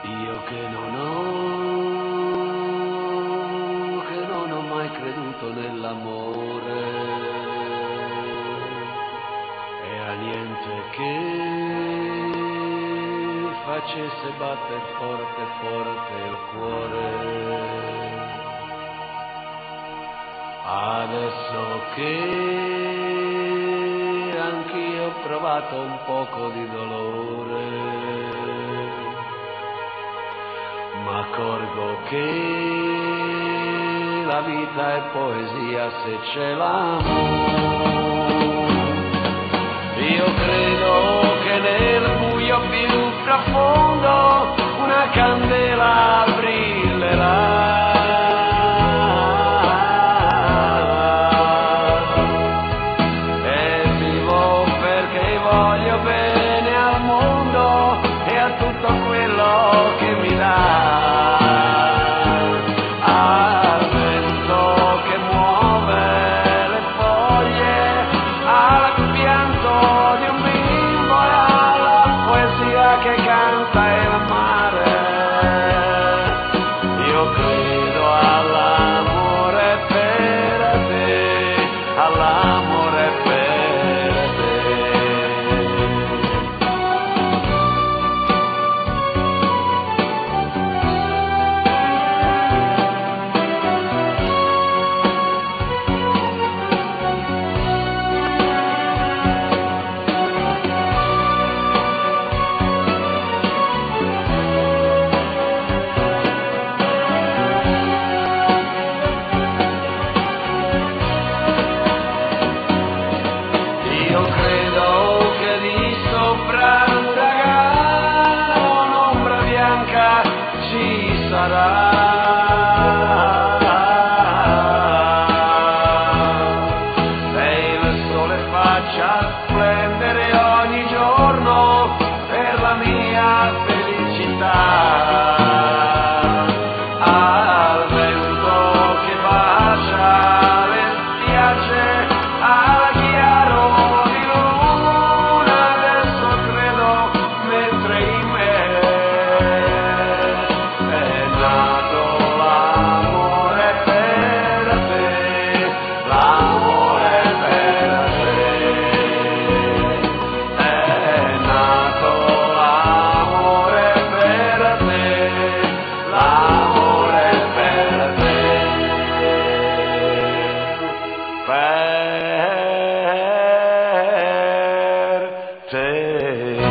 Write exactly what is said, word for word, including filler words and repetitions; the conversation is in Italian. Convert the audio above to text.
Io che non ho, che non ho mai creduto nell'amore e a niente che facesse batter forte forte il cuore. Adesso che anch'io ho provato un poco di dolore, m'accorgo che la vita è poesia se c'è l'amore. Io credo che nel buio più profondo una candela brillerà. E vivo perché voglio bene al mondo e a tutto quello che mi dà. Che canta il mare, io credo all'amore per te, all'amore per te. Io credo che di sopra l'uragano un'ombra bianca ci sarà. E il sole faccia splendere ogni giorno per la mia felicità. Al vento che bacia le spiagge, al chiaro per te.